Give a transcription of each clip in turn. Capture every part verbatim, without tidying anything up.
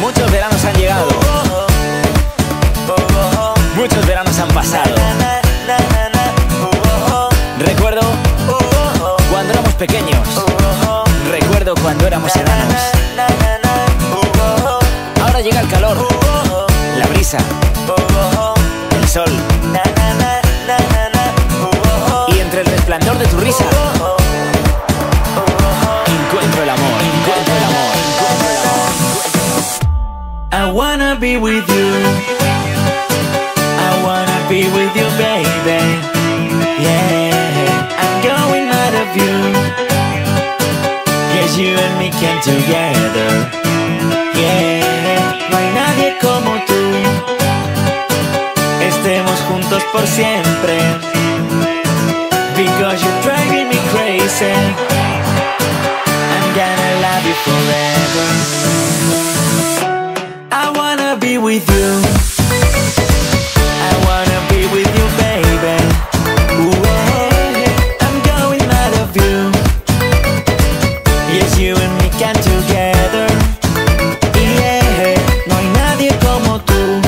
Muchos veranos han llegado, muchos veranos han pasado. Recuerdo cuando éramos pequeños, recuerdo cuando éramos enanos. Ahora llega el calor, la brisa, el sol, y entre el resplandor de tu risa encuentro el amor, encuentro el amor, encuentro el amor. I wanna be with you, I wanna be with you, baby. Yeah, I'm going out of you, 'cause you and me came together. Yeah, no hay nadie como tú, estemos juntos por siempre, because you're driving me crazy. I'm gonna love you forever. I wanna be with you, I wanna be with you, baby. Ooh, I'm going out of you, yes, you and me can together. Yeah, no hay nadie como tú,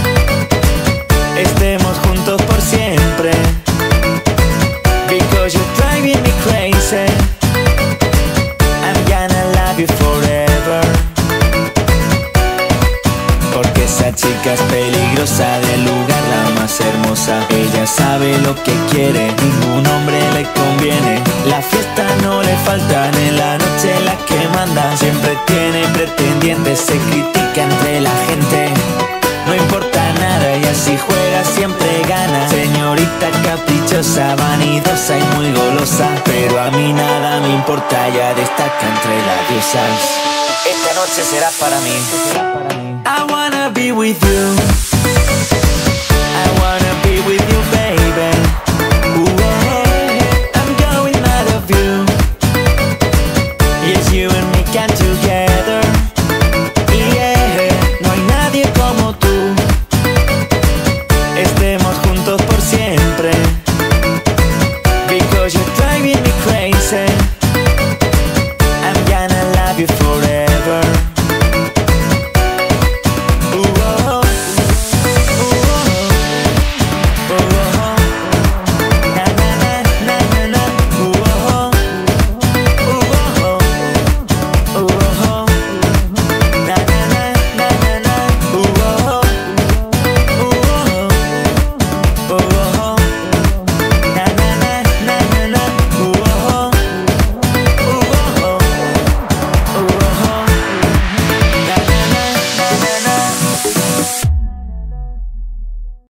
estemos juntos por siempre, because you're driving me crazy. I'm gonna love you forever. Porque esa chica es peligrosa, del lugar la más hermosa. Ella sabe lo que quiere, ningún hombre le conviene. La fiesta no le faltan, en la noche la que manda. Siempre tiene pretendientes, se critica entre la gente. No importa nada y así juega, siempre gana. Señorita caprichosa, vanidosa y muy golosa, pero a mí nada me importa, ya destaca entre las diosas. Esta noche será para mí. I wanna be with you.